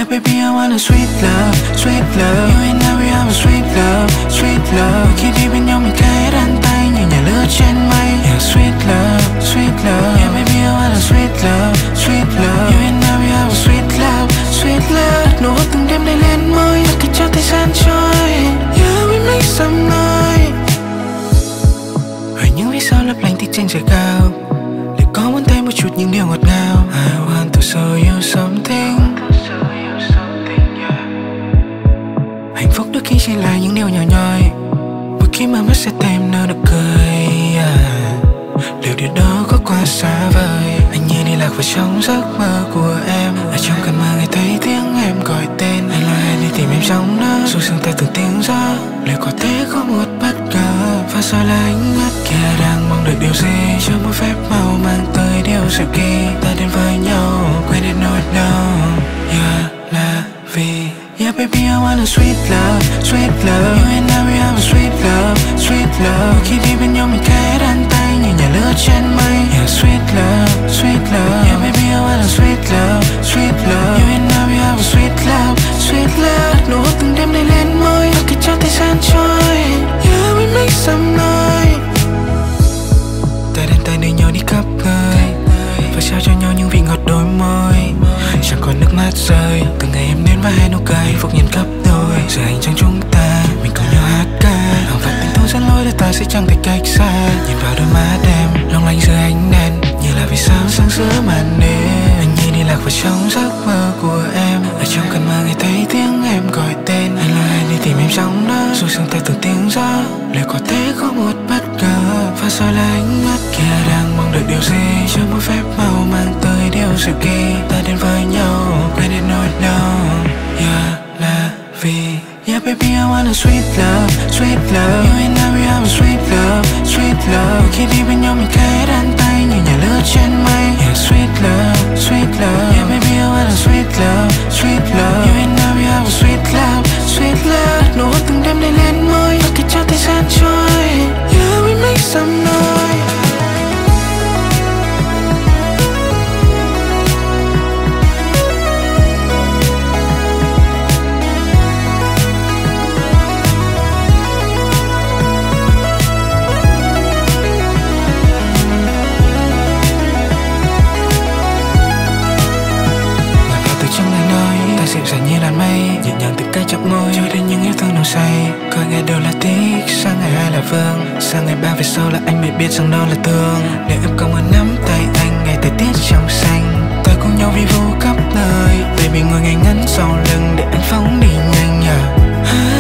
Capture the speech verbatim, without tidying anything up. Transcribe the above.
baby, I want a sweet love, sweet love. You and I, we have a sweet love, sweet love. Khi đi bên nhau mình khẽ đan tay như nhà lửa trên mây. Yeah, sweet love, sweet love. Yeah, baby, I want a sweet love, sweet love. You and I, we have a sweet love, sweet love. Nụ hôn từng đêm day lên môi, và cứ cho thời gian trôi. Yeah, we make some noise. Hỏi những vì sao lấp lánh tích trên trời cao, để có muốn thấy một chút những điều ngọt ngào. I want to show you something. Hạnh phúc đôi khi chỉ là những điều nhỏ nhoi, một khi mà mắt sẽ thêm nở nụ cười. Yeah. Liệu điều đó có quá xa vời, anh như đi lạc vào trong giấc mơ của em. Ở trong cơn mơ nghe thấy tiếng em gọi tên, anh là ai đi tìm em trong nó, dù sương tay từng tiếng gió. Liệu có thể có một bất ngờ, và rồi là ánh mắt kia đang mong đợi điều gì, cho một phép màu mang tới điều sự kỳ. Ta đến với nhau, quên đi nỗi đau. Yeah, là vì yeah, baby, I want a sweet love, sweet love. You and I, we have a sweet love, sweet love. Khi đi bên nhau mình khẽ đan tay như nhà lửa trên mây. Yeah, sweet love, sweet love. Yeah, baby, I want a sweet love, sweet love. You and I, we have a sweet love, sweet love. Nụ hôn từng đêm day lên môi, và cứ cho thời gian trôi. Yeah, we make some noise. Ta đến tay đưa nhau đi khắp nơi, và trao cho nhau những vị ngọt đôi môi. Chẳng còn nước mắt rơi, từng ngày em đến và hai nụ cười hạnh phúc nhân gấp đôi. Giờ anh chẳng chúng ta, mình cùng nhau hát ca. Hàng vạn tình thú dẫn lối để ta sẽ chẳng thể cách xa. Nhìn vào đôi mắt em, long lanh dưới ánh đèn, như là vì sao sáng giữa màn đêm. Anh như đi lạc vào trong giấc mơ của em. Ở trong cơn mơ nghe thấy tiếng em gọi tên, anh là ai đi tìm em trong đó, dù sương tay từng tiếng gió. Liệu có thể có một bất ngờ, và rồi là ánh mắt kia đang mong đợi điều gì, cho một phép màu mang tới điều sự kỳ. Ta đến với nhau, quên đi nỗi đau. Yeah, là vì yeah, baby, I want a sweet love, sweet love. You and I, we have a sweet love, sweet love. Khi đi bên nhau mình khẽ đan tay như nhà lửa trên mây. Yeah, sweet love, sweet love. Yeah, baby, I want a sweet love, sweet love. You and I, we have a sweet love, sweet love. Nụ hôn từng đêm day lên môi, và cứ cho thời gian trôi. Yeah, we make some noise. Dịu dàng như làn mây, nhẹ nhàng từng cái chạm môi, cho đến những yêu thương nồng say. Coi ngày đầu là tiếc, sang ngày hai là vương, sang ngày ba về sau là anh mới biết rằng đó là thương. Để em không muốn nắm tay anh ngày thời tiết trong xanh, ta cùng nhau vi vu khắp nơi. Baby ngồi ngay ngắn sau lưng để anh phóng đi nhanh. Yeah.